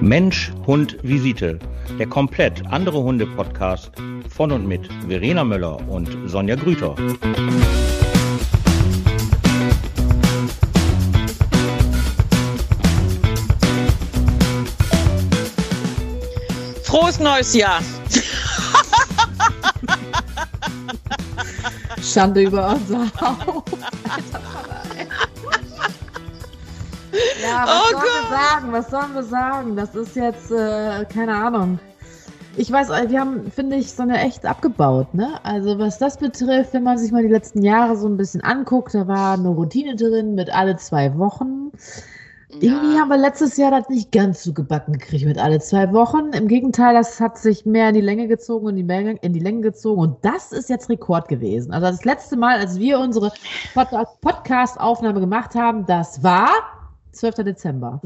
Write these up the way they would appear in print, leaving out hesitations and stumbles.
Mensch, Hund, Visite. Der komplett andere Hunde-Podcast von und mit Verena Möller und Sonja Grüter. Frohes neues Jahr! Schande über unser Haupt. Ja, was sollen wir sagen? Das ist jetzt, keine Ahnung. Ich weiß, wir haben, finde ich, Sonja echt abgebaut, ne? Also was das betrifft, wenn man sich mal die letzten Jahre so ein bisschen anguckt, da war eine Routine drin mit alle 2 Wochen. Ja. Irgendwie haben wir letztes Jahr das nicht ganz so gebacken gekriegt mit alle 2 Wochen. Im Gegenteil, das hat sich mehr in die Länge gezogen und in die Länge gezogen. Und das ist jetzt Rekord gewesen. Also das letzte Mal, als wir unsere Podcast-Aufnahme gemacht haben, das war 12. Dezember.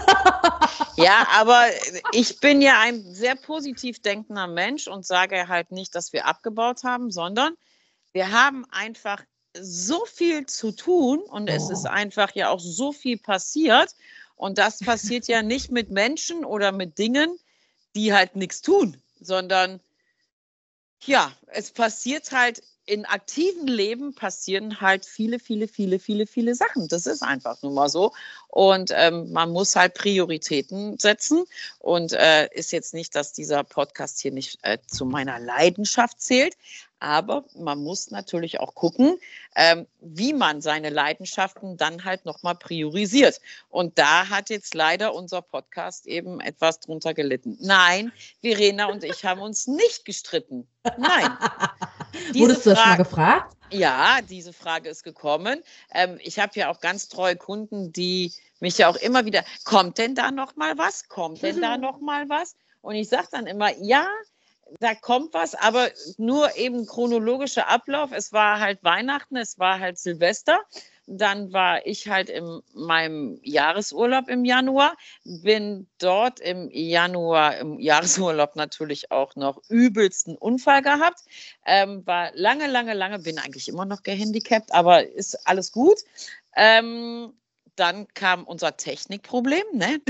Ja, aber ich bin ja ein sehr positiv denkender Mensch und sage halt nicht, dass wir abgebaut haben, sondern wir haben einfach so viel zu tun und es ist einfach ja auch so viel passiert und das passiert ja nicht mit Menschen oder mit Dingen, die halt nichts tun, sondern ja, es passiert halt in aktiven Leben passieren halt viele Sachen. Das ist einfach nun mal so. Und man muss halt Prioritäten setzen. Und ist jetzt nicht, dass dieser Podcast hier nicht zu meiner Leidenschaft zählt. Aber man muss natürlich auch gucken, wie man seine Leidenschaften dann halt nochmal priorisiert. Und da hat jetzt leider unser Podcast eben etwas drunter gelitten. Nein, Verena und ich haben uns nicht gestritten. Nein. Wurdest du das mal gefragt? Ja, diese Frage ist gekommen. Ich habe ja auch ganz treue Kunden, die mich ja auch immer wieder, kommt denn da noch mal was? Kommt denn da noch mal was? Und ich sage dann immer, ja, da kommt was, aber nur eben chronologischer Ablauf. Es war halt Weihnachten, es war halt Silvester. Dann war ich halt in meinem Jahresurlaub im Januar, bin dort im Januar im Jahresurlaub natürlich auch noch übelsten Unfall gehabt. War lange, bin eigentlich immer noch gehandicapt, aber ist alles gut. Dann kam unser Technikproblem, ne?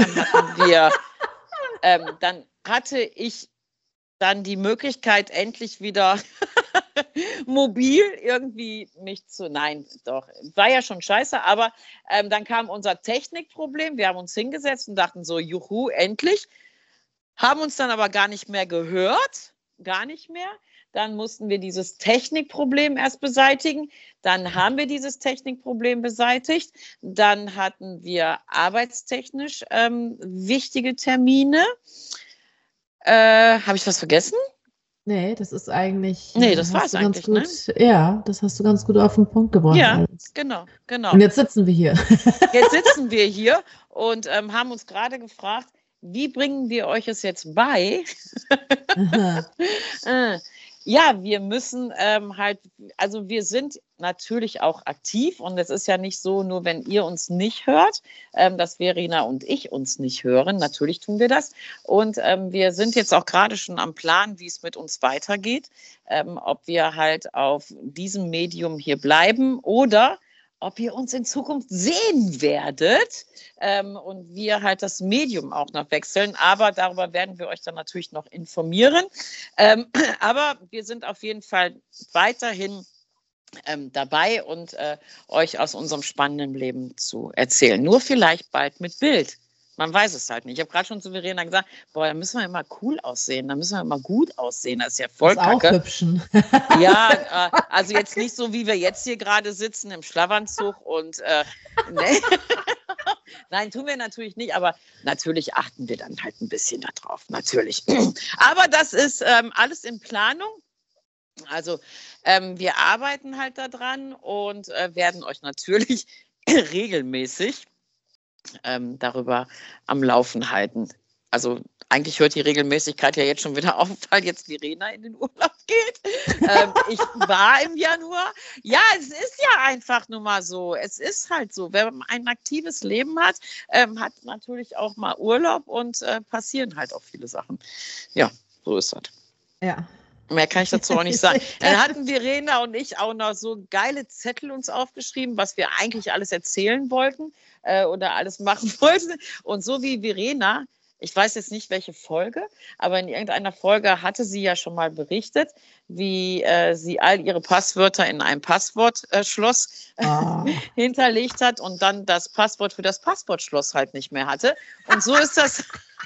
Dann hatte ich dann die Möglichkeit, endlich wieder mobil irgendwie nein, doch, war ja schon scheiße, aber dann kam unser Technikproblem, wir haben uns hingesetzt und dachten so, juhu, endlich, haben uns dann aber gar nicht mehr gehört, gar nicht mehr. Dann mussten wir dieses Technikproblem erst beseitigen. Dann haben wir dieses Technikproblem beseitigt. Dann hatten wir arbeitstechnisch wichtige Termine. Habe ich was vergessen? Nee, das ist eigentlich. Nee, das war es eigentlich, gut, ne? Ja, das hast du ganz gut auf den Punkt gebracht. Ja, genau. Und jetzt sitzen wir hier. Jetzt sitzen wir hier und haben uns gerade gefragt, wie bringen wir euch es jetzt bei? Ja, wir müssen also wir sind natürlich auch aktiv und es ist ja nicht so, nur wenn ihr uns nicht hört, dass Verena und ich uns nicht hören. Natürlich tun wir das und wir sind jetzt auch gerade schon am Plan, wie es mit uns weitergeht, ob wir halt auf diesem Medium hier bleiben oder ob ihr uns in Zukunft sehen werdet und wir halt das Medium auch noch wechseln. Aber darüber werden wir euch dann natürlich noch informieren. Aber wir sind auf jeden Fall weiterhin dabei und euch aus unserem spannenden Leben zu erzählen. Nur vielleicht bald mit Bild. Man weiß es halt nicht. Ich habe gerade schon zu Verena gesagt, boah, da müssen wir immer cool aussehen, da müssen wir immer gut aussehen. Das ist ja voll kacke. Aufhübschen. Ja, also jetzt nicht so, wie wir jetzt hier gerade sitzen im Schlafanzug und ne. Nein, tun wir natürlich nicht, aber natürlich achten wir dann halt ein bisschen darauf, natürlich. Aber das ist alles in Planung. Also wir arbeiten halt daran und werden euch natürlich regelmäßig darüber am Laufen halten. Also eigentlich hört die Regelmäßigkeit ja jetzt schon wieder auf, weil jetzt Verena in den Urlaub geht. Ich war im Januar. Ja, es ist ja einfach nur mal so. Es ist halt so. Wenn man ein aktives Leben hat, hat natürlich auch mal Urlaub und passieren halt auch viele Sachen. Ja, so ist das. Ja. Mehr kann ich dazu auch nicht sagen. Dann hatten Verena und ich auch noch so geile Zettel uns aufgeschrieben, was wir eigentlich alles erzählen wollten oder alles machen wollten. Und so wie Verena ich weiß jetzt nicht, welche Folge, aber in irgendeiner Folge hatte sie ja schon mal berichtet, wie sie all ihre Passwörter in einem Passwortschloss hinterlegt hat und dann das Passwort für das Passwortschloss halt nicht mehr hatte. Und so ist das.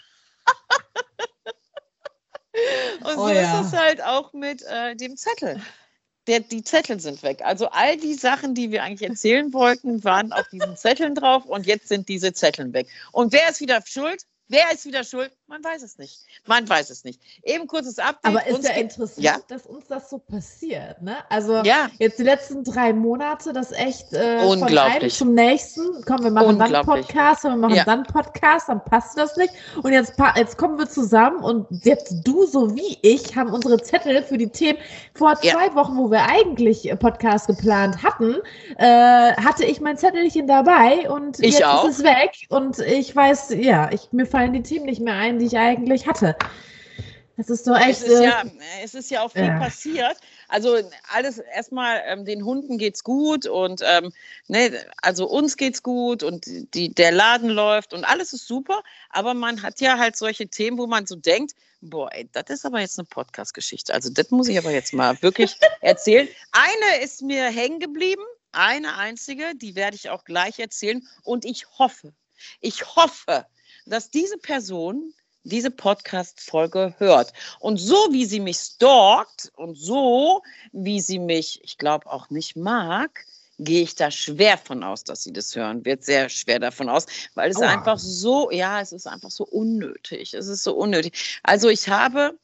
Und so ist es halt auch mit dem Zettel. Die Zettel sind weg. Also all die Sachen, die wir eigentlich erzählen wollten, waren auf diesen Zetteln drauf und jetzt sind diese Zetteln weg. Und wer ist wieder schuld? Wer ist wieder schuld? Man weiß es nicht. Man weiß es nicht. Eben kurzes Update. Aber ist ja interessant, dass uns das so passiert, ne? Also ja. Jetzt die letzten 3 Monate, das echt von einem zum nächsten. Komm, wir machen dann Podcast, wir machen dann Podcast, dann passt das nicht. Und jetzt kommen wir zusammen und jetzt du so wie ich haben unsere Zettel für die Themen. Vor 2 Wochen, wo wir eigentlich Podcast geplant hatten, hatte ich mein Zettelchen dabei und jetzt ist es weg. Und ich weiß, mir fallen die Themen nicht mehr ein, die ich eigentlich hatte. Das ist doch echt. Es ist ja auch viel passiert. Also alles erstmal, den Hunden geht's gut und also uns geht's gut und der Laden läuft und alles ist super. Aber man hat ja halt solche Themen, wo man so denkt, boah, ey, das ist aber jetzt eine Podcast-Geschichte. Also das muss ich aber jetzt mal wirklich erzählen. Eine ist mir hängen geblieben, eine einzige, die werde ich auch gleich erzählen. Und ich hoffe, dass diese Person diese Podcast-Folge hört. Und so wie sie mich stalkt und so wie sie mich, ich glaube, auch nicht mag, gehe ich da schwer von aus, dass sie das hören wird. Sehr schwer davon aus, weil es einfach so, es ist einfach so unnötig. Es ist so unnötig. Also ich habe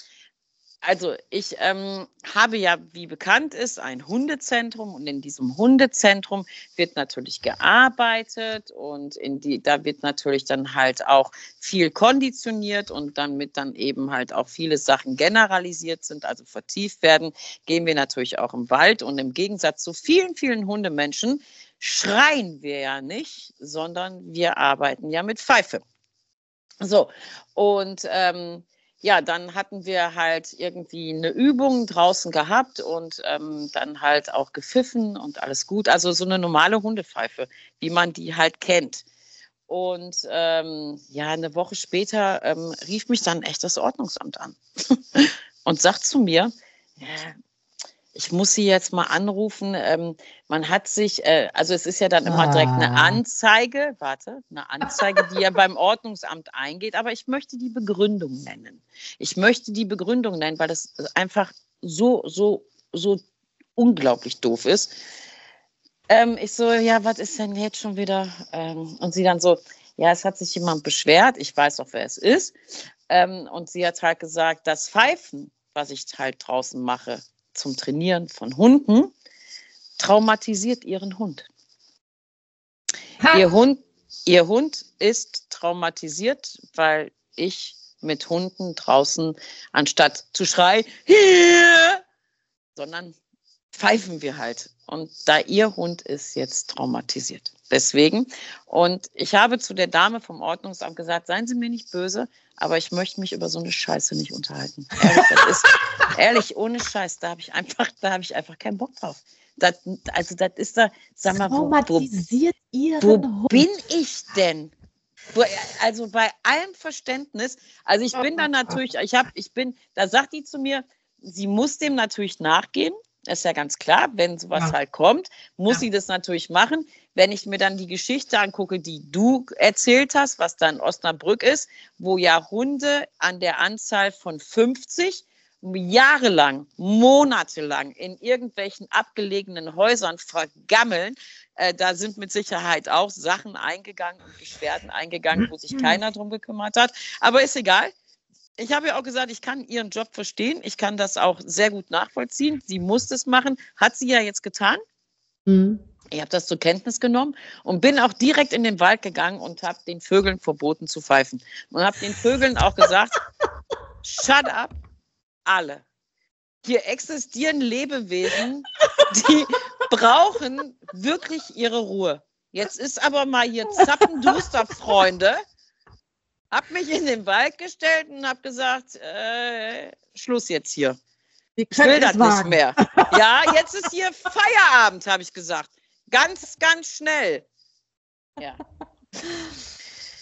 ja, wie bekannt ist, ein Hundezentrum und in diesem Hundezentrum wird natürlich gearbeitet und da wird natürlich dann halt auch viel konditioniert und damit dann eben halt auch viele Sachen generalisiert sind, also vertieft werden, gehen wir natürlich auch im Wald und im Gegensatz zu vielen, vielen Hundemenschen schreien wir ja nicht, sondern wir arbeiten ja mit Pfeife. So, und dann hatten wir halt irgendwie eine Übung draußen gehabt und dann halt auch gepfiffen und alles gut. Also so eine normale Hundepfeife, wie man die halt kennt. Und eine Woche später rief mich dann echt das Ordnungsamt an und sagt zu mir, ich muss Sie jetzt mal anrufen. Man hat sich, also es ist ja dann immer direkt eine Anzeige, die ja beim Ordnungsamt eingeht, aber ich möchte die Begründung nennen. Weil das einfach so unglaublich doof ist. Ich so, was ist denn jetzt schon wieder? Und sie dann so, es hat sich jemand beschwert, ich weiß auch, wer es ist. Und sie hat halt gesagt, das Pfeifen, was ich halt draußen mache, zum Trainieren von Hunden, traumatisiert ihren Hund. Ihr Hund ist traumatisiert, weil ich mit Hunden draußen, anstatt zu schreien, sondern pfeifen wir halt. Und da ihr Hund ist jetzt traumatisiert. Deswegen. Und ich habe zu der Dame vom Ordnungsamt gesagt, seien Sie mir nicht böse, aber ich möchte mich über so eine Scheiße nicht unterhalten. Ehrlich, ohne Scheiß, da habe ich einfach keinen Bock drauf. Das ist da, sag mal, wo bin ich denn? Also bei allem Verständnis, also ich bin dann natürlich, da sagt die zu mir, sie muss dem natürlich nachgehen. Das ist ja ganz klar, wenn sowas halt kommt, muss sie das natürlich machen. Wenn ich mir dann die Geschichte angucke, die du erzählt hast, was da in Osnabrück ist, wo ja Hunde an der Anzahl von 50 jahrelang, monatelang in irgendwelchen abgelegenen Häusern vergammeln, da sind mit Sicherheit auch Sachen eingegangen und Beschwerden eingegangen, wo sich keiner drum gekümmert hat. Aber ist egal. Ich habe ja auch gesagt, ich kann ihren Job verstehen. Ich kann das auch sehr gut nachvollziehen. Sie muss das machen. Hat sie ja jetzt getan. Ich habe das zur Kenntnis genommen und bin auch direkt in den Wald gegangen und habe den Vögeln verboten zu pfeifen. Und habe den Vögeln auch gesagt, shut up, alle. Hier existieren Lebewesen, die brauchen wirklich ihre Ruhe. Jetzt ist aber mal hier zappenduster, Freunde. Hab mich in den Wald gestellt und habe gesagt, Schluss jetzt hier. Ich will das nicht mehr. Ja, jetzt ist hier Feierabend, habe ich gesagt. Ganz, ganz schnell. Ja.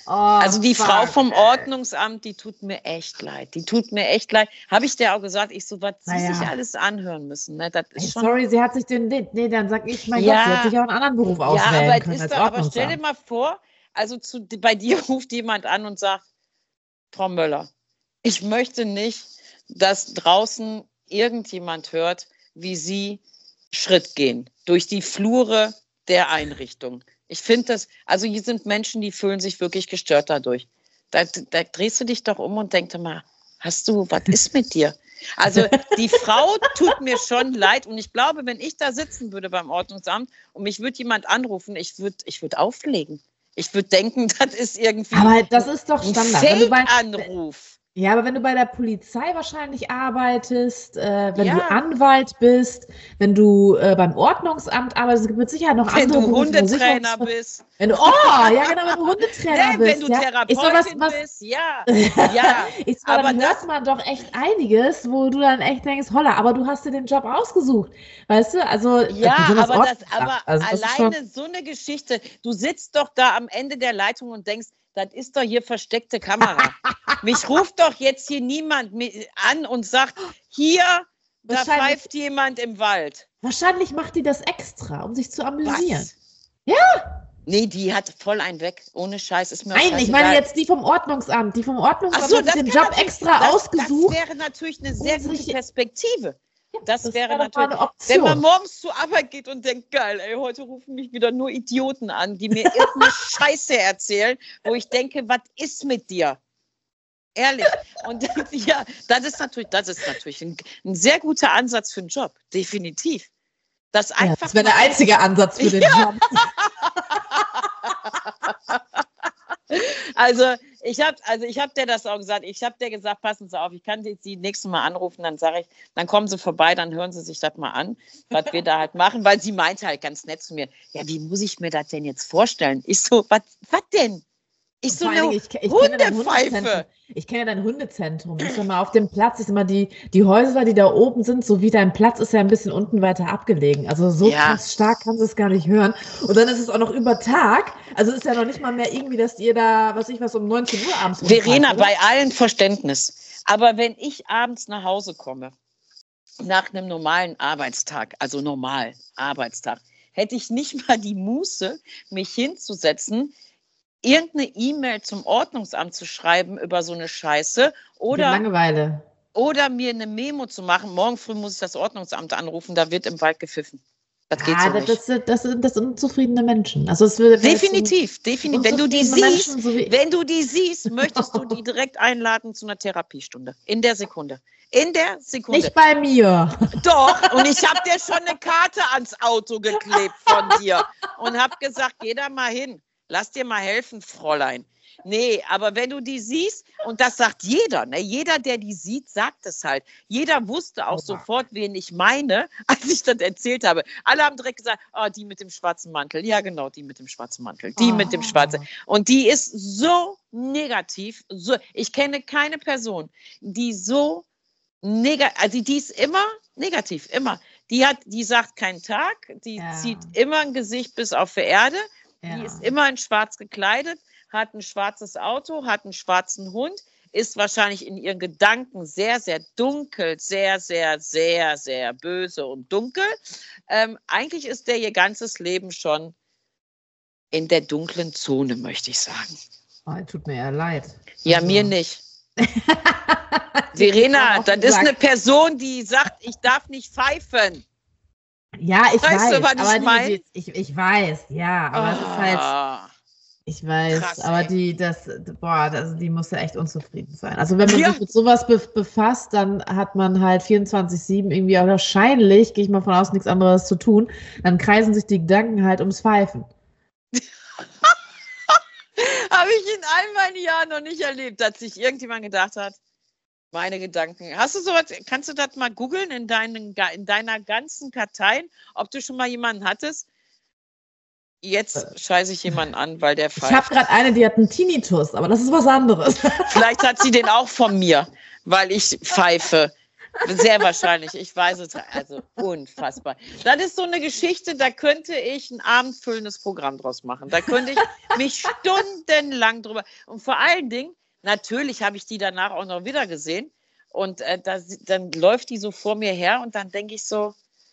Also die Frau vom Ordnungsamt, die tut mir echt leid. Habe ich dir auch gesagt, was sie sich alles anhören müssen. Ne? Das ist schon... Sorry, sie hat sich dann sag ich, mein Gott, sie hat sich auch einen anderen Beruf auswählen können als Ordnungsamt. Aber stell dir mal vor, also bei dir ruft jemand an und sagt, Frau Möller, ich möchte nicht, dass draußen irgendjemand hört, wie Sie Schritt gehen durch die Flure der Einrichtung. Ich finde das, also hier sind Menschen, die fühlen sich wirklich gestört dadurch. Da drehst du dich doch um und denkst mal, was ist mit dir? Also die Frau tut mir schon leid und ich glaube, wenn ich da sitzen würde beim Ordnungsamt und mich würde jemand anrufen, ich würde auflegen. Ich würde denken, das ist irgendwie aber das ist doch Standard. Ein Fake-Anruf. Ja, aber wenn du bei der Polizei wahrscheinlich arbeitest, wenn du Anwalt bist, wenn du beim Ordnungsamt arbeitest, es gibt mit Sicherheit noch andere Berufe. Wenn du Hundetrainer bist. Wenn du Hundetrainer bist. Wenn du Therapeutin bist, ja. Aber dann hört man doch echt einiges, wo du dann echt denkst, holla, aber du hast dir den Job ausgesucht. Weißt du, also... Ja, aber alleine so eine Geschichte, du sitzt doch da am Ende der Leitung und denkst, das ist doch hier versteckte Kamera. Mich ruft doch jetzt hier niemand an und sagt, hier, da pfeift jemand im Wald. Wahrscheinlich macht die das extra, um sich zu amüsieren. Was? Ja. Nee, die hat voll einen weg. Ohne Scheiß. Ist mir Nein, ich meine jetzt die vom Ordnungsamt. Die vom Ordnungsamt hat den Job extra ausgesucht. Das wäre natürlich eine sehr gute Perspektive. Das wäre natürlich eine Option. Wenn man morgens zur Arbeit geht und denkt, geil, ey, heute rufen mich wieder nur Idioten an, die mir irgendeine Scheiße erzählen, wo ich denke, was ist mit dir? Ehrlich. Und ja, das ist natürlich ein sehr guter Ansatz für einen Job. Definitiv. Das wäre der einzige Ansatz für den Job. Also ich hab dir das auch gesagt. Ich habe dir gesagt, passen Sie auf, ich kann Sie nächstes Mal anrufen, dann kommen Sie vorbei, dann hören Sie sich das mal an, was wir da halt machen, weil sie meinte halt ganz nett zu mir, ja, wie muss ich mir das denn jetzt vorstellen? Ich so, was denn? Ich so eine Hundepfeife. Ich kenne ja dein Hundezentrum. Ich sag mal, auf dem Platz ist immer die Häuser, die da oben sind, so wie dein Platz ist ja ein bisschen unten weiter abgelegen. Also so krass stark kannst du es gar nicht hören. Und dann ist es auch noch über Tag. Also ist ja noch nicht mal mehr irgendwie, dass ihr da, um 19 Uhr abends Verena, bei allen Verständnis. Aber wenn ich abends nach Hause komme, nach einem normalen Arbeitstag, hätte ich nicht mal die Muße, mich hinzusetzen, irgendeine E-Mail zum Ordnungsamt zu schreiben über so eine Scheiße oder Langeweile. Oder mir eine Memo zu machen, morgen früh muss ich das Ordnungsamt anrufen, da wird im Wald gepfiffen. Das geht so nicht. Das sind unzufriedene Menschen. Also definitiv. Wenn du die siehst, möchtest du die direkt einladen zu einer Therapiestunde. In der Sekunde. Nicht bei mir. Doch, und ich habe dir schon eine Karte ans Auto geklebt von dir und habe gesagt, geh da mal hin. Lass dir mal helfen, Fräulein. Nee, aber wenn du die siehst, und das sagt jeder, ne? Jeder, der die sieht, sagt es halt. Jeder wusste auch sofort, wen ich meine, als ich das erzählt habe. Alle haben direkt gesagt, oh, die mit dem schwarzen Mantel. Ja, genau, die mit dem schwarzen Mantel. Die mit dem schwarzen. Und die ist so negativ. Ich kenne keine Person, die so negativ, also die ist immer negativ, immer. Die sagt keinen Tag, die zieht immer ein Gesicht bis auf die Erde. Die ist immer in schwarz gekleidet, hat ein schwarzes Auto, hat einen schwarzen Hund, ist wahrscheinlich in ihren Gedanken sehr, sehr dunkel, sehr, sehr, sehr, sehr böse und dunkel. Eigentlich ist der ihr ganzes Leben schon in der dunklen Zone, möchte ich sagen. Oh, tut mir ja leid. Ja, mir nicht. Verena, das ist eine Person, die sagt, ich darf nicht pfeifen. Ja, ich weiß. Du, was ich meine? Ich weiß, ja, aber es ist halt, ich weiß, krass, aber die muss ja echt unzufrieden sein. Also wenn man sich mit sowas befasst, dann hat man halt 24/7 irgendwie auch wahrscheinlich, gehe ich mal von aus, nichts anderes zu tun, dann kreisen sich die Gedanken halt ums Pfeifen. Habe ich in all meinen Jahren noch nicht erlebt, dass sich irgendjemand gedacht hat, meine Gedanken. Hast du sowas, kannst du das mal googeln in deiner ganzen Kartei, ob du schon mal jemanden hattest? Jetzt scheiße ich jemanden an, weil der pfeift. Ich habe gerade eine, die hat einen Tinnitus, aber das ist was anderes. Vielleicht hat sie den auch von mir, weil ich pfeife. Sehr wahrscheinlich, ich weiß es, also unfassbar. Das ist so eine Geschichte, da könnte ich ein abendfüllendes Programm draus machen. Da könnte ich mich stundenlang drüber, und vor allen Dingen, natürlich habe ich die danach auch noch wieder gesehen und dann läuft die so vor mir her und dann denke ich so,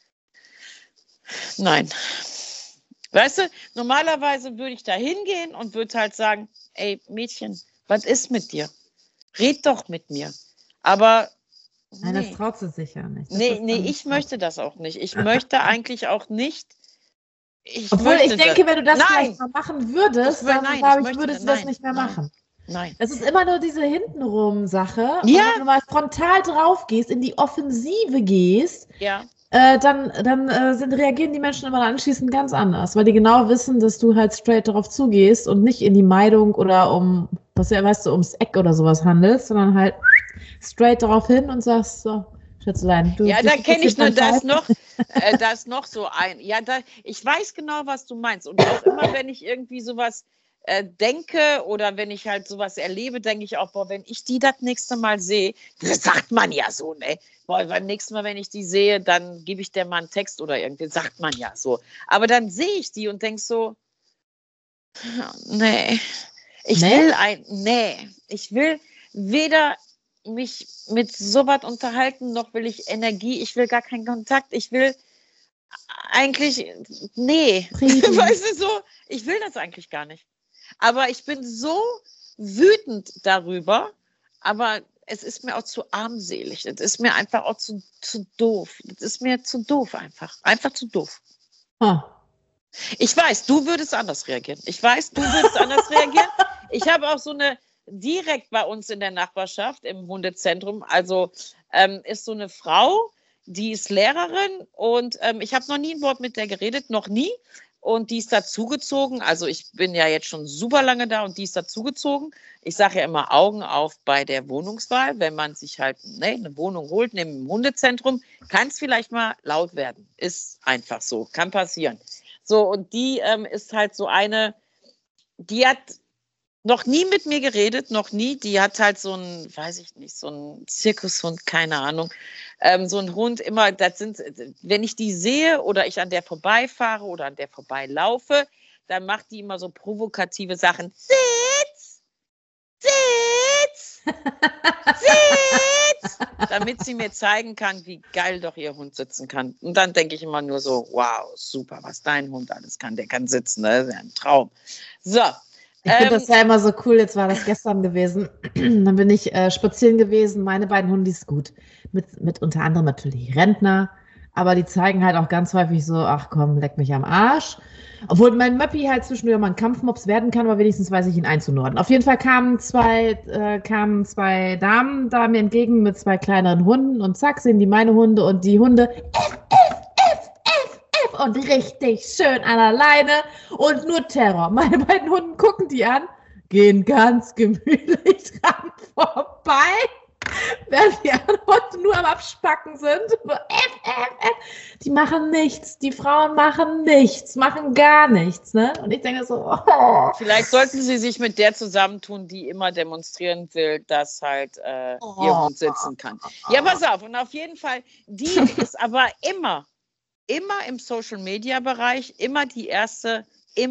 nein. Weißt du, normalerweise würde ich da hingehen und würde halt sagen, ey Mädchen, was ist mit dir? Red doch mit mir. Aber nein, das traut sie sich ja nicht. Ich möchte das auch nicht. Ich möchte eigentlich auch nicht. Obwohl ich denke, wenn du das vielleicht mal machen würdest, dann glaube ich, würdest du das nicht mehr machen. Nein. Es ist immer nur diese hintenrum-Sache. Ja. Und wenn du mal frontal drauf gehst, in die Offensive gehst, ja. Dann reagieren die Menschen immer anschließend ganz anders, weil die genau wissen, dass du halt straight darauf zugehst und nicht in die Meidung oder ums Eck oder sowas handelst, sondern halt straight darauf hin und sagst so, Schätzelein, du. Ja, da kenne ich nur das noch so ein. Ja, ich weiß genau, was du meinst. Und auch immer, wenn ich irgendwie sowas denke oder wenn ich halt sowas erlebe, denke ich auch, boah, wenn ich die das nächste Mal sehe, das sagt man ja so, ne? Boah, beim nächsten Mal, wenn ich die sehe, dann gebe ich der mal einen Text oder irgendwie, sagt man ja so. Aber dann sehe ich die und denke so, nee, ich will weder mich mit sowas unterhalten, noch will ich Energie, ich will gar keinen Kontakt, ich will eigentlich, weißt du so, ich will das eigentlich gar nicht. Aber ich bin so wütend darüber, aber es ist mir auch zu armselig. Es ist mir einfach auch zu doof. Es ist mir zu doof einfach. Einfach zu doof. Ich weiß, du würdest anders reagieren. Ich habe auch so eine, direkt bei uns in der Nachbarschaft im Hundezentrum, also ist so eine Frau, die ist Lehrerin und ich habe noch nie ein Wort mit der geredet, noch nie. Und die ist dazugezogen, also ich bin ja jetzt schon super lange da und die ist dazugezogen. Ich sage ja immer Augen auf bei der Wohnungswahl. Wenn man sich halt eine Wohnung holt neben dem Hundezentrum, kann es vielleicht mal laut werden. Ist einfach so, kann passieren. So, und die ist halt so eine, die hat noch nie mit mir geredet, noch nie. Die hat halt so ein, weiß ich nicht, so ein Zirkushund, keine Ahnung. So ein Hund immer, wenn ich die sehe oder ich an der vorbeifahre oder an der vorbeilaufe, dann macht die immer so provokative Sachen. Sitz! Sitz! Sitz! Damit sie mir zeigen kann, wie geil doch ihr Hund sitzen kann. Und dann denke ich immer nur so, wow, super, was dein Hund alles kann. Der kann sitzen, das ist ja ein Traum. So. Ich finde das ja immer so cool, jetzt war das gestern gewesen, dann bin ich spazieren gewesen, meine beiden Hundis, gut, mit unter anderem natürlich Rentner, aber die zeigen halt auch ganz häufig so, ach komm, leck mich am Arsch, obwohl mein Möppi halt zwischendurch mal ein Kampfmops werden kann, aber wenigstens weiß ich ihn einzunorden. Auf jeden Fall kamen zwei Damen da mir entgegen mit zwei kleineren Hunden und zack, sehen die meine Hunde und die Hunde und richtig schön an der Leine und nur Terror. Meine beiden Hunden gucken die an, gehen ganz gemütlich dran vorbei, während die anderen Hunde nur am Abspacken sind. Die machen nichts, die Frauen machen nichts, machen gar nichts. Ne? Und ich denke so, oh. Vielleicht sollten sie sich mit der zusammentun, die immer demonstrieren will, dass halt ihr Hund sitzen kann. Ja, pass auf. Und auf jeden Fall, die ist aber immer im Social-Media-Bereich, immer die Erste.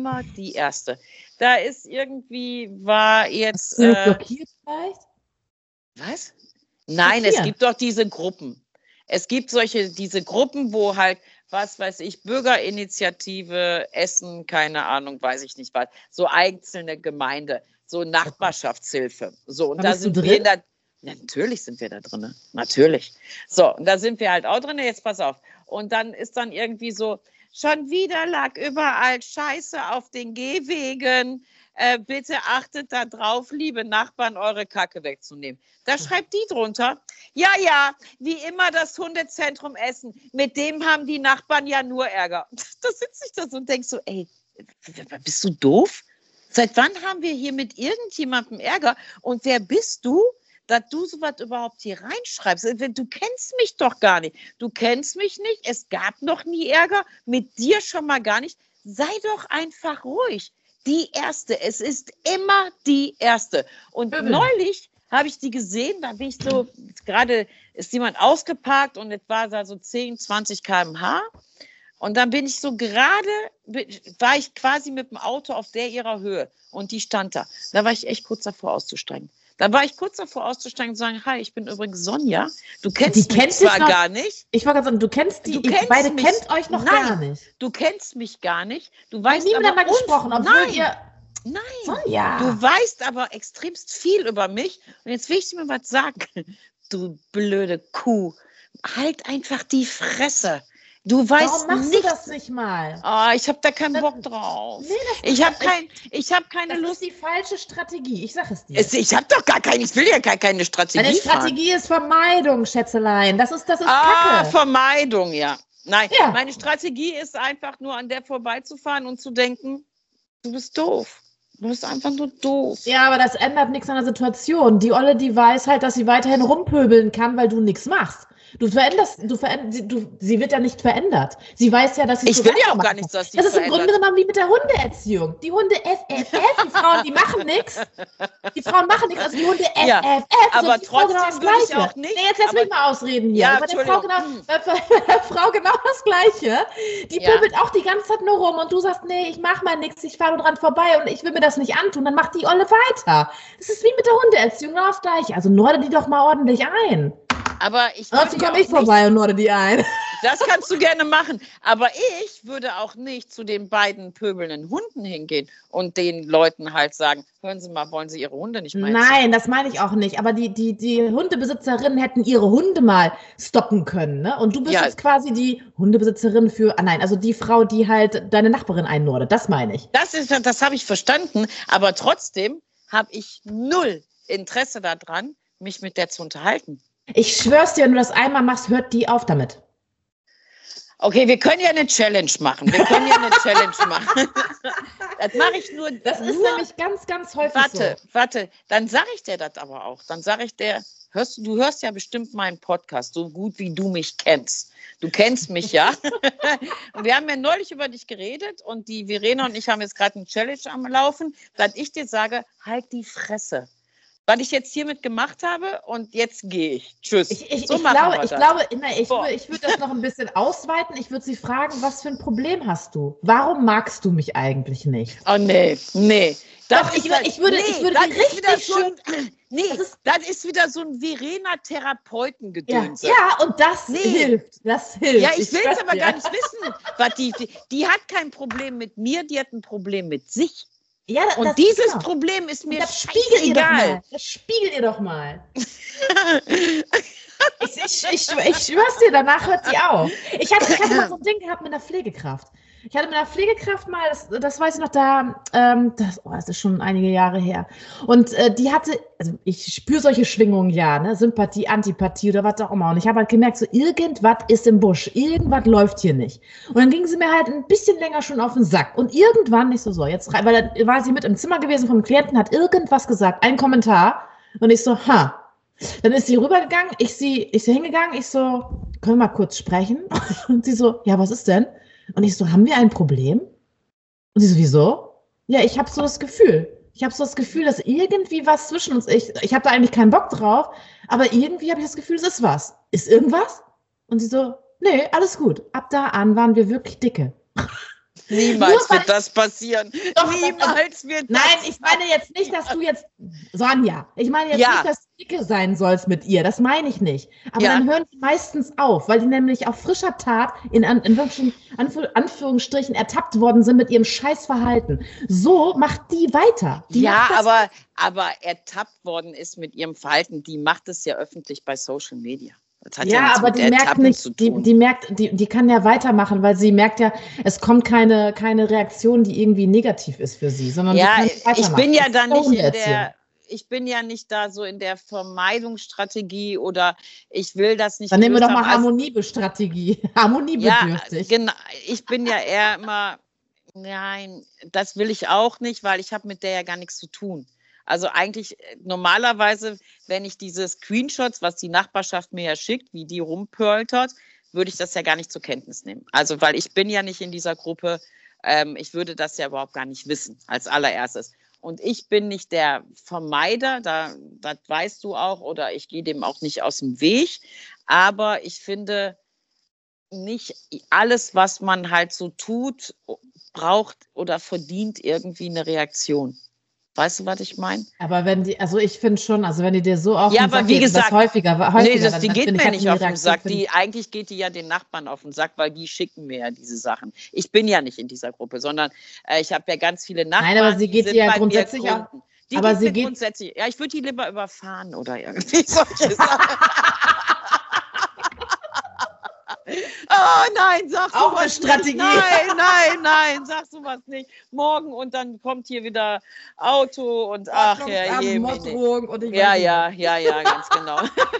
Da ist war jetzt... blockiert vielleicht? Was? Nein, es gibt doch diese Gruppen. Es gibt diese Gruppen, wo halt, was weiß ich, Bürgerinitiative, Essen, keine Ahnung, weiß ich nicht was, so einzelne Gemeinde, so Nachbarschaftshilfe. So, und da sind wir natürlich sind wir da drin, natürlich. So, und da sind wir halt auch drin, jetzt pass auf. Und dann ist dann irgendwie so, schon wieder lag überall Scheiße auf den Gehwegen. Bitte achtet da drauf, liebe Nachbarn, eure Kacke wegzunehmen. Da schreibt die drunter, ja, wie immer das Hundezentrum Essen. Mit dem haben die Nachbarn ja nur Ärger. Da sitze ich da so und denke so, ey, bist du doof? Seit wann haben wir hier mit irgendjemandem Ärger? Und wer bist du, dass du sowas überhaupt hier reinschreibst? Du kennst mich doch gar nicht. Du kennst mich nicht. Es gab noch nie Ärger. Mit dir schon mal gar nicht. Sei doch einfach ruhig. Die Erste. Es ist immer die Erste. Und neulich habe ich die gesehen, da bin ich so, gerade ist jemand ausgeparkt und es war da so 10, 20 km/h. Und dann bin ich so war ich quasi mit dem Auto auf ihrer Höhe und die stand da. Da war ich echt kurz davor auszusteigen. Und sagen, hi, ich bin übrigens Sonja. Du kennst mich zwar gar nicht. Ich wollte gerade sagen, beide kennt euch noch gar nicht. Du kennst mich gar nicht. Du weißt nie miteinander gesprochen, obwohl ihr... Nein, Sonja. Du weißt aber extremst viel über mich. Und jetzt will ich dir mal was sagen. Du blöde Kuh. Halt einfach die Fresse. Du weißt Warum machst du das nicht mal? Oh, ich habe da keinen Bock drauf. Nee, ich habe keine Lust. Das ist die falsche Strategie, ich sage es dir. Ich habe doch ich will ja gar keine Strategie. Deine Strategie ist Vermeidung, Schätzelein. Das ist Kacke. Vermeidung, ja. Nein, meine Strategie ist einfach nur an der vorbeizufahren und zu denken, du bist doof. Du bist einfach nur doof. Ja, aber das ändert nichts an der Situation. Die Olle, die weiß halt, dass sie weiterhin rumpöbeln kann, weil du nichts machst. Sie wird ja nicht verändert. Sie weiß ja, dass sie Ich will ja auch gar nichts, dass sie verändert. Das ist im Grunde genommen wie mit der Hundeerziehung. Die Hunde FFF, die Frauen, die machen nichts. Also die Hunde FFF. Aber trotzdem genau das Gleiche. Auch nicht. Nee, jetzt lass mich mal ausreden hier. Ja, bei der Frau genau das Gleiche. Die pöbelt auch die ganze Zeit nur rum und du sagst, nee, ich mach mal nichts, ich fahre nur dran vorbei und ich will mir das nicht antun. Dann macht die Olle weiter. Das ist wie mit der Hundeerziehung, genau das Gleiche. Also norde die doch mal ordentlich ein. Aber sonst komme ich vorbei und norde die ein. Das kannst du gerne machen. Aber ich würde auch nicht zu den beiden pöbelnden Hunden hingehen und den Leuten halt sagen, hören Sie mal, wollen Sie Ihre Hunde nicht mehr erziehen? Nein, das meine ich auch nicht. Aber die Hundebesitzerinnen hätten ihre Hunde mal stoppen können. Ne? Und du bist jetzt quasi die Hundebesitzerin also die Frau, die halt deine Nachbarin einnordet. Das meine ich. Das habe ich verstanden. Aber trotzdem habe ich 0 Interesse daran, mich mit der zu unterhalten. Ich schwör's dir, wenn du das einmal machst, hört die auf damit. Okay, wir können ja eine Challenge machen. Das mache ich nur. Das ist nämlich ganz, ganz häufig Warte, dann sage ich dir das aber auch. Dann sage ich dir, du hörst ja bestimmt meinen Podcast, so gut wie du mich kennst. Du kennst mich ja. Und wir haben ja neulich über dich geredet und die Verena und ich haben jetzt gerade eine Challenge am Laufen, dass ich dir sage, halt die Fresse. Was ich jetzt hiermit gemacht habe und jetzt gehe ich. Tschüss. Ich würde das noch ein bisschen ausweiten. Ich würde sie fragen, was für ein Problem hast du? Warum magst du mich eigentlich nicht? Oh, nee. Das ist wieder so ein Verena-Therapeutengedöns. Ja, und das hilft. Das hilft. Ja, ich will es aber gar nicht wissen. Was die hat kein Problem mit mir, die hat ein Problem mit sich. Ja, und dieses Problem ist mir scheißegal. Das spiegelt ihr doch mal. Ich schwör's dir, danach hört sie auf. Ich hatte mal so ein Ding gehabt mit einer Pflegekraft. Ich hatte mit einer Pflegekraft mal, das weiß ich noch, das ist schon einige Jahre her. Und die hatte, also ich spüre solche Schwingungen ja, ne? Sympathie, Antipathie oder was auch immer. Und ich habe halt gemerkt, so irgendwas ist im Busch, irgendwas läuft hier nicht. Und dann ging sie mir halt ein bisschen länger schon auf den Sack. Und irgendwann, nicht so, jetzt rein, weil da war sie mit im Zimmer gewesen vom Klienten, hat irgendwas gesagt, einen Kommentar. Und ich so, Dann ist sie rübergegangen, ich hingegangen, ich so, können wir mal kurz sprechen? Und sie so, ja, was ist denn? Und ich so, haben wir ein Problem? Und sie so, wieso? Ja, ich habe so das Gefühl. Dass irgendwie was zwischen uns ist. Ich habe da eigentlich keinen Bock drauf, aber irgendwie habe ich das Gefühl, es ist was. Ist irgendwas? Und sie so, nee, alles gut. Ab da an waren wir wirklich dicke. Niemals wird das passieren. Niemals wird das. Nein, ich meine jetzt nicht, dass du jetzt, Sonja, nicht, dass du dicke sein sollst mit ihr. Das meine ich nicht. Aber dann hören die meistens auf, weil die nämlich auf frischer Tat in Anführungsstrichen ertappt worden sind mit ihrem Scheißverhalten. So macht die weiter. Aber ertappt worden ist mit ihrem Verhalten, die macht es ja öffentlich bei Social Media. Aber die merkt nicht, die kann ja weitermachen, weil sie merkt ja, es kommt keine Reaktion, die irgendwie negativ ist für sie, sondern ich bin ja nicht da so in der Vermeidungsstrategie oder ich will das nicht. Dann nehmen wir doch mal Harmoniestrategie, harmoniebedürftig. Ja, genau. Ich bin ja eher immer, nein, das will ich auch nicht, weil ich habe mit der ja gar nichts zu tun. Also eigentlich normalerweise, wenn ich diese Screenshots, was die Nachbarschaft mir ja schickt, wie die rumpöltert, würde ich das ja gar nicht zur Kenntnis nehmen. Also weil ich bin ja nicht in dieser Gruppe, ich würde das ja überhaupt gar nicht wissen als allererstes. Und ich bin nicht der Vermeider, das weißt du auch, oder ich gehe dem auch nicht aus dem Weg. Aber ich finde, nicht alles, was man halt so tut, braucht oder verdient irgendwie eine Reaktion. Weißt du, was ich meine? Aber ich finde schon, also wenn die dir so auf den aber Sack wie geht, gesagt, das häufiger, nee, dann die geht finde mir ich, nicht auf den Sack. Eigentlich geht die ja den Nachbarn auf den Sack, weil die schicken mir ja diese Sachen. Ich bin ja nicht in dieser Gruppe, sondern ich habe ja ganz viele Nachbarn. Nein, aber sie geht ja grundsätzlich auch. Die aber geht mir grundsätzlich. Ja, ich würde die lieber überfahren oder irgendwie solche Sachen. Oh nein, sagst du auch was eine Strategie. Nicht. Nein, sagst du was nicht. Morgen und dann kommt hier wieder Auto und ach ja, Morddrohung und ja, ganz genau.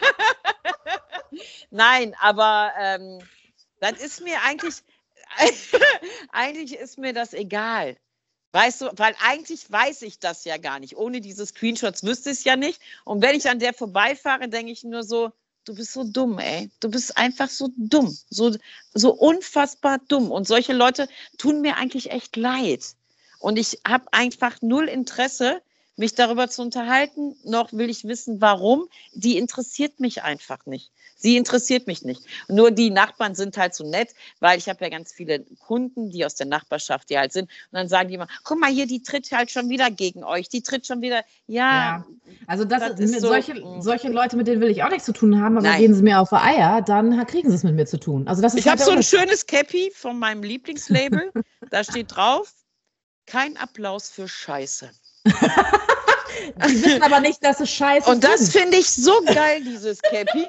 Nein, aber das ist mir eigentlich ist mir das egal. Weißt du, weil eigentlich weiß ich das ja gar nicht. Ohne diese Screenshots wüsste ich es ja nicht. Und wenn ich an der vorbeifahre, denke ich nur so, du bist so dumm, ey. Du bist einfach so dumm. So unfassbar dumm. Und solche Leute tun mir eigentlich echt leid. Und ich habe einfach null Interesse, mich darüber zu unterhalten. Noch will ich wissen, warum. Die interessiert mich einfach nicht. Sie interessiert mich nicht. Nur die Nachbarn sind halt so nett, weil ich habe ja ganz viele Kunden, die aus der Nachbarschaft, die halt sind. Und dann sagen die immer, guck mal hier, die tritt halt schon wieder gegen euch. Die tritt schon wieder, ja. Also das ist so, solche Leute, mit denen will ich auch nichts zu tun haben, aber gehen sie mir auf die Eier, dann kriegen sie es mit mir zu tun. Also das ist ich habe so ein schönes Cappy von meinem Lieblingslabel. Da steht drauf, kein Applaus für Scheiße. Die wissen aber nicht, dass es scheiße ist. Und das finde ich so geil, dieses Cappy.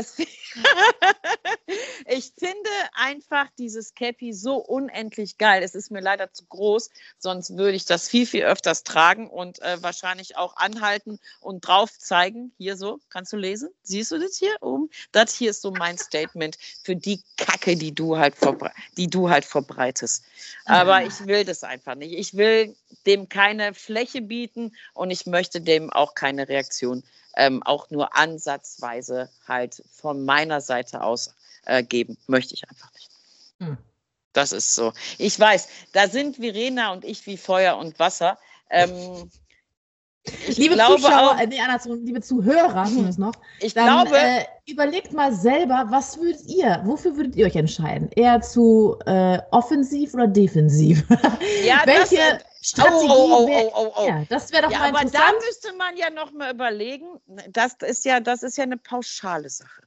Ich finde einfach dieses Cappy so unendlich geil. Es ist mir leider zu groß, sonst würde ich das viel, viel öfters tragen und wahrscheinlich auch anhalten und drauf zeigen. Hier so, kannst du lesen? Siehst du das hier oben? Das hier ist so mein Statement für die Kacke, die du halt verbreitest. Aber ich will das einfach nicht. Ich will dem keine Fläche bieten und ich möchte dem auch keine Reaktion, auch nur ansatzweise halt von meiner Seite aus geben. Möchte ich einfach nicht. Das ist so. Ich weiß, da sind Verena und ich wie Feuer und Wasser. Liebe Zuschauer, liebe Zuhörer, überlegt mal selber, wofür würdet ihr euch entscheiden? Eher zu offensiv oder defensiv? Ja, welche Strategie? Ja, das wäre doch mal interessant. Aber da müsste man ja noch mal überlegen, das ist ja eine pauschale Sache.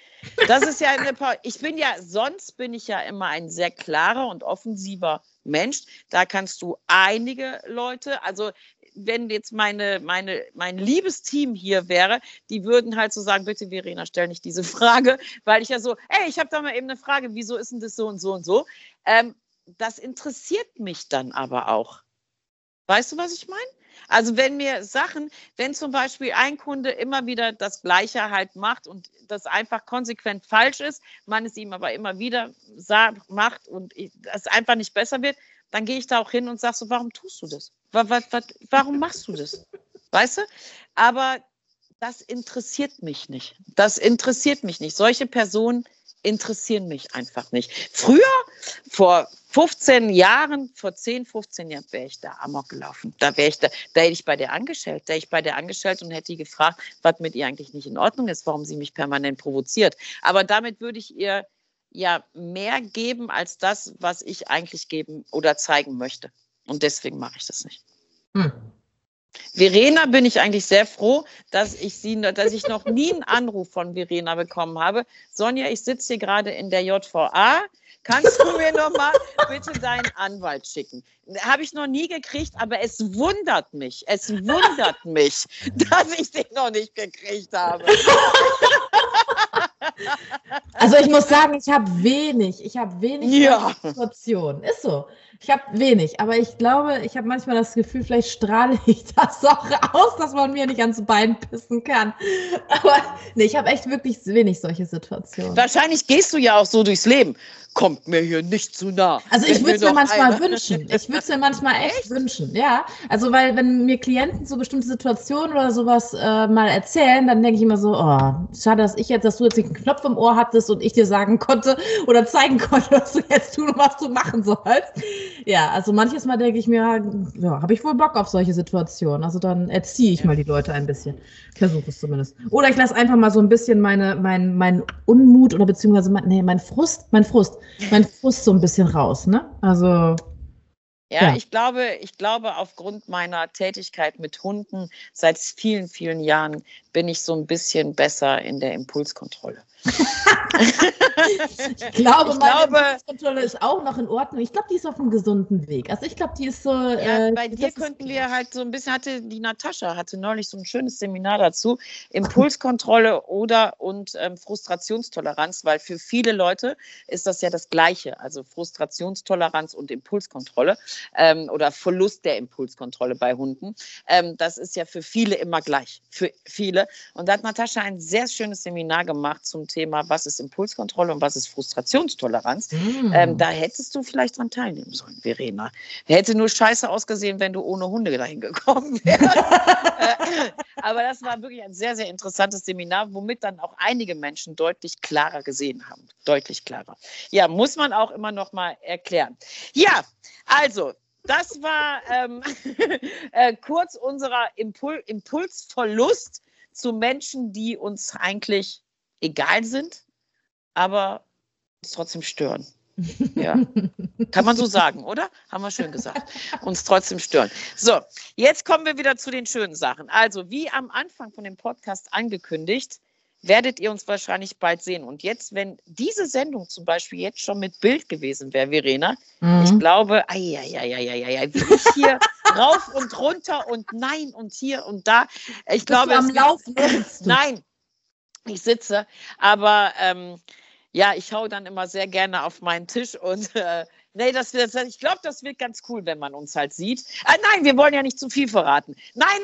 Sonst bin ich ja immer ein sehr klarer und offensiver Mensch. Da kannst du einige Leute, also wenn jetzt mein liebes Team hier wäre, die würden halt so sagen, bitte Verena, stell nicht diese Frage, weil ich ja so, ich habe da mal eben eine Frage, wieso ist denn das so und so und so? Das interessiert mich dann aber auch. Weißt du, was ich meine? Also wenn zum Beispiel ein Kunde immer wieder das Gleiche halt macht und das einfach konsequent falsch ist, man es ihm aber immer wieder macht und es einfach nicht besser wird, dann gehe ich da auch hin und sage so, warum tust du das? Warum machst du das? Weißt du? Aber das interessiert mich nicht. Solche Personen interessieren mich einfach nicht. Früher, vor 10, 15 Jahren, wäre ich da amok gelaufen. Da hätte ich bei der angestellt. Und hätte die gefragt, was mit ihr eigentlich nicht in Ordnung ist, warum sie mich permanent provoziert. Aber damit würde ich ihr ja mehr geben als das, was ich eigentlich geben oder zeigen möchte. Und deswegen mache ich das nicht. Verena bin ich eigentlich sehr froh, dass ich noch nie einen Anruf von Verena bekommen habe. Sonja, ich sitze hier gerade in der JVA. Kannst du mir noch mal bitte deinen Anwalt schicken? Habe ich noch nie gekriegt, aber es wundert mich, dass ich den noch nicht gekriegt habe. Also ich muss sagen, ich habe wenig Situationen. Ist so. Ich habe wenig, aber ich glaube, ich habe manchmal das Gefühl, vielleicht strahle ich das auch aus, dass man mir nicht ans Bein pissen kann. Aber nee, ich habe echt wirklich wenig solche Situationen. Wahrscheinlich gehst du ja auch so durchs Leben. Kommt mir hier nicht zu nah. Also ich würde es mir manchmal wünschen. Ich würde es mir manchmal echt wünschen, ja. Also weil wenn mir Klienten so bestimmte Situationen oder sowas mal erzählen, dann denke ich immer so, schade, dass du jetzt den Knopf im Ohr hattest und ich dir sagen konnte oder zeigen konnte, was du jetzt tun und was du machen sollst. Ja, also manches Mal denke ich mir, ja, habe ich wohl Bock auf solche Situationen. Also dann erziehe ich mal die Leute ein bisschen. Versuche es zumindest. Oder ich lasse einfach mal so ein bisschen mein Unmut oder beziehungsweise mein Frust so ein bisschen raus, ne? Also. Ja, ich glaube, aufgrund meiner Tätigkeit mit Hunden seit vielen, vielen Jahren bin ich so ein bisschen besser in der Impulskontrolle. Ich glaube, meine Impulskontrolle ist auch noch in Ordnung. Ich glaube, die ist auf einem gesunden Weg. Also ich glaube, die ist so. Ja, bei dir könnten wir halt so ein bisschen, die Natascha hatte neulich so ein schönes Seminar dazu, Impulskontrolle und Frustrationstoleranz, weil für viele Leute ist das ja das Gleiche, also Frustrationstoleranz und Impulskontrolle oder Verlust der Impulskontrolle bei Hunden. Das ist ja für viele immer gleich, für viele. Und da hat Natascha ein sehr schönes Seminar gemacht zum Thema, was ist Impulskontrolle und was ist Frustrationstoleranz. Da hättest du vielleicht dran teilnehmen sollen, Verena. Hätte nur scheiße ausgesehen, wenn du ohne Hunde dahin gekommen wärst. Aber das war wirklich ein sehr, sehr interessantes Seminar, womit dann auch einige Menschen deutlich klarer gesehen haben. Deutlich klarer. Ja, muss man auch immer noch mal erklären. Ja, also, das war kurz unser Impulsverlust zu Menschen, die uns eigentlich egal sind, aber uns trotzdem stören. Ja, kann man so sagen, oder? Haben wir schön gesagt. Uns trotzdem stören. So, jetzt kommen wir wieder zu den schönen Sachen. Also, wie am Anfang von dem Podcast angekündigt, werdet ihr uns wahrscheinlich bald sehen. Und jetzt, wenn diese Sendung zum Beispiel jetzt schon mit Bild gewesen wäre, Verena, ich glaube, wie ich hier rauf und runter und nein und hier und da. Ich glaube, am Laufen. Nein, ich sitze, aber ja, ich hau dann immer sehr gerne auf meinen Tisch und nee, ich glaube, das wird ganz cool, wenn man uns halt sieht. Nein, wir wollen ja nicht zu viel verraten. Nein,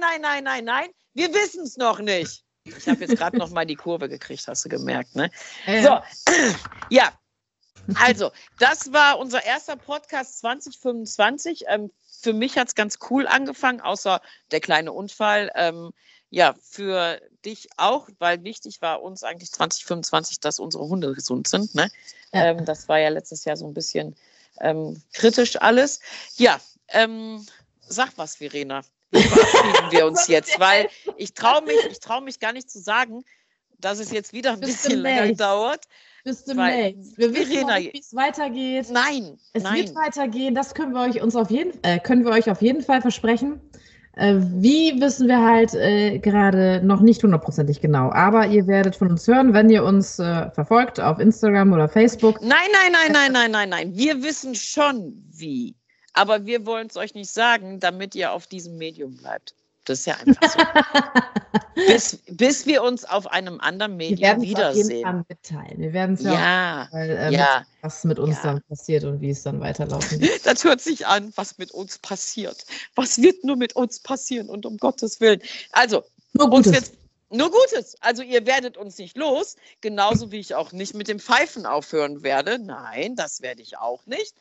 wir wissen es noch nicht. Ich habe jetzt gerade noch mal die Kurve gekriegt, hast du gemerkt, ne? So, ja, also, das war unser erster Podcast 2025. Für mich hat es ganz cool angefangen, außer der kleine Unfall. Ja, für dich auch, weil wichtig war uns eigentlich 2025, dass unsere Hunde gesund sind. Ne? Ja. Das war ja letztes Jahr so ein bisschen kritisch alles. Ja, sag was, Verena. Wie verabschieden wir uns jetzt? Weil ich trau mich gar nicht zu sagen, dass es jetzt wieder ein bisschen länger dauert. Bis demnächst. Wir wissen noch nicht, wie es weitergeht. Nein. Es wird weitergehen. Das können wir euch auf jeden Fall versprechen. Wie wissen wir halt gerade noch nicht hundertprozentig genau. Aber ihr werdet von uns hören, wenn ihr uns verfolgt auf Instagram oder Facebook. Nein. Wir wissen schon wie. Aber wir wollen es euch nicht sagen, damit ihr auf diesem Medium bleibt. Das ist ja einfach so. bis wir uns auf einem anderen Medium wiedersehen. Wir werden es ja mitteilen, was mit uns dann passiert und wie es dann weiterlaufen wird. Das hört sich an, was mit uns passiert. Was wird nur mit uns passieren und um Gottes Willen. Also, nur Gutes. Nur Gutes. Also ihr werdet uns nicht los, genauso wie ich auch nicht mit dem Pfeifen aufhören werde. Nein, das werde ich auch nicht.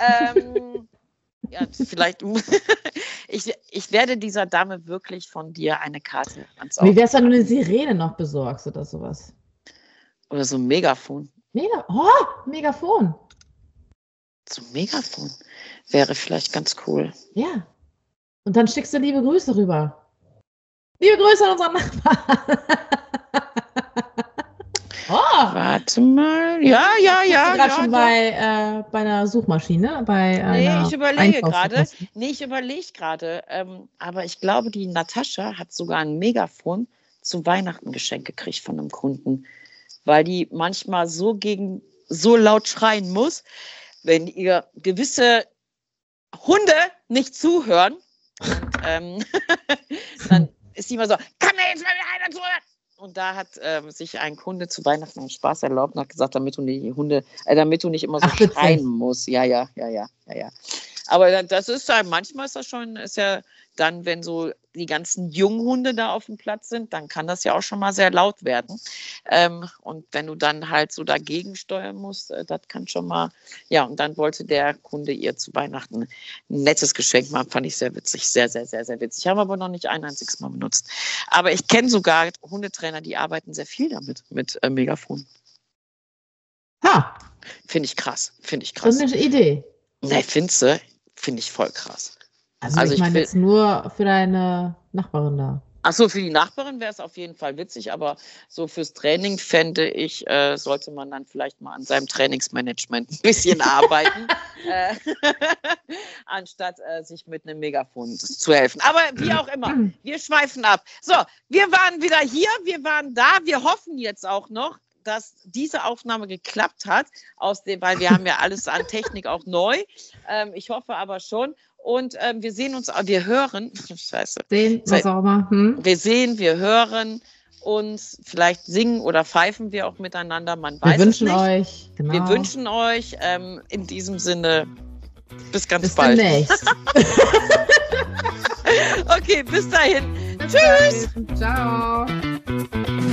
Ja, vielleicht. Ich werde dieser Dame wirklich von dir eine Karte ans Auge. Wie wär's, wenn du eine Sirene noch besorgst oder sowas? Oder so ein Megafon. Megafon. So ein Megafon wäre vielleicht ganz cool. Ja. Und dann schickst du liebe Grüße rüber. Liebe Grüße an unseren Nachbarn. Warte mal. Ja. Gerade schon bei einer Suchmaschine? Ich überlege gerade. Aber ich glaube, die Natascha hat sogar ein Megafon zu Weihnachten geschenkt gekriegt von einem Kunden. Weil die manchmal so laut schreien muss, wenn ihr gewisse Hunde nicht zuhören. Und, dann ist die immer so, kann mir jetzt mal wieder einer zuhören? Und da hat sich ein Kunde zu Weihnachten einen Spaß erlaubt und hat gesagt, damit du nicht immer so schreien musst. Ja. Aber das ist ja, manchmal ist ja dann, wenn so die ganzen Junghunde da auf dem Platz sind, dann kann das ja auch schon mal sehr laut werden. Und wenn du dann halt so dagegen steuern musst, das kann schon mal, ja, und dann wollte der Kunde ihr zu Weihnachten ein nettes Geschenk machen, fand ich sehr witzig, sehr, sehr, sehr, sehr witzig. Haben aber noch nicht ein einziges Mal benutzt. Aber ich kenne sogar Hundetrainer, die arbeiten sehr viel damit, mit Megafon. Ha! Finde ich krass. Das ist eine Idee. Ne, findest du? Finde ich voll krass. Also ich meine jetzt nur für deine Nachbarin da. Ach so, für die Nachbarin wäre es auf jeden Fall witzig, aber so fürs Training fände ich, sollte man dann vielleicht mal an seinem Trainingsmanagement ein bisschen arbeiten, anstatt sich mit einem Megafon zu helfen. Aber wie auch immer, wir schweifen ab. So, wir waren wieder hier, wir waren da, wir hoffen jetzt auch noch, dass diese Aufnahme geklappt hat, weil wir haben ja alles an Technik auch neu. Ich hoffe aber schon. Und wir hören, scheiße. Was auch immer. Wir sehen, wir hören uns, vielleicht singen oder pfeifen wir auch miteinander, man weiß es nicht. Wir wünschen euch in diesem Sinne, bis bald. Demnächst. Okay, bis dahin. Tschüss. Ciao.